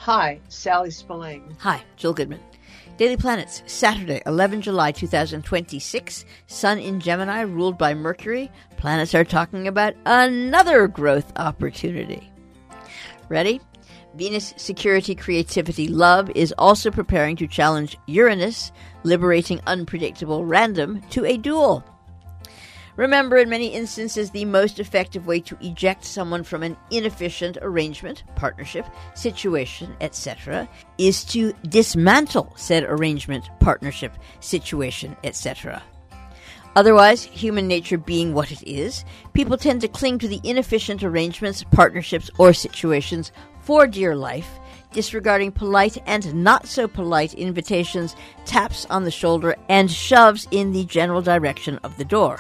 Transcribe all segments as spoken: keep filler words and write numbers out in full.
Hi, Sally Spillane. Hi, Jill Goodman. Daily Planets, Saturday, eleventh of July, two thousand twenty-six. Sun in Gemini, ruled by Mercury. Planets are talking about another growth opportunity. Ready? Venus, security, creativity, love is also preparing to challenge Uranus, liberating unpredictable random to a duel. Remember, in many instances, the most effective way to eject someone from an inefficient arrangement, partnership, situation, et cetera, is to dismantle said arrangement, partnership, situation, et cetera. Otherwise, human nature being what it is, people tend to cling to the inefficient arrangements, partnerships, or situations for dear life, disregarding polite and not-so-polite invitations, taps on the shoulder, and shoves in the general direction of the door.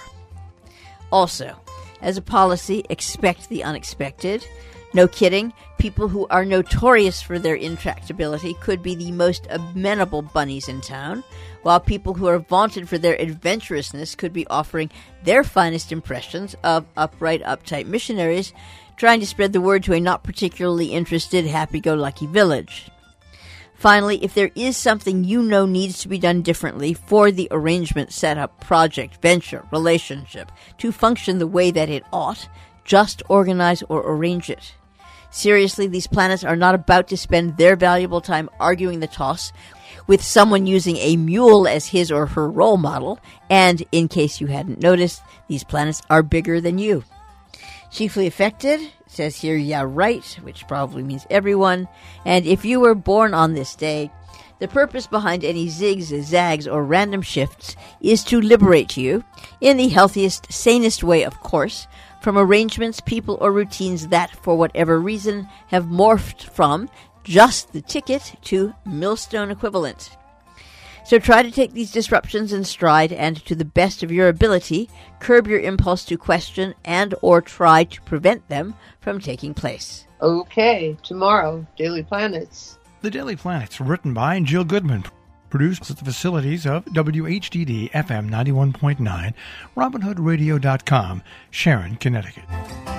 Also, as a policy, expect the unexpected. No kidding, people who are notorious for their intractability could be the most amenable bunnies in town, while people who are vaunted for their adventurousness could be offering their finest impressions of upright, uptight missionaries trying to spread the word to a not particularly interested, happy-go-lucky village. Finally, if there is something you know needs to be done differently for the arrangement, setup, project, venture, relationship to function the way that it ought, just organize or arrange it. Seriously, these planets are not about to spend their valuable time arguing the toss with someone using a mule as his or her role model, and in case you hadn't noticed, these planets are bigger than you. Chiefly affected, says here, yeah, right, which probably means everyone. And if you were born on this day, the purpose behind any zigs, zags, or random shifts is to liberate you, in the healthiest, sanest way, of course, from arrangements, people, or routines that, for whatever reason, have morphed from just the ticket to millstone equivalent. So try to take these disruptions in stride and, to the best of your ability, curb your impulse to question and or try to prevent them from taking place. Okay, tomorrow, Daily Planets. The Daily Planets, written by Jill Goodman, produced at the facilities of W H D D F M ninety-one point nine, Robin Hood Radio dot com, Sharon, Connecticut.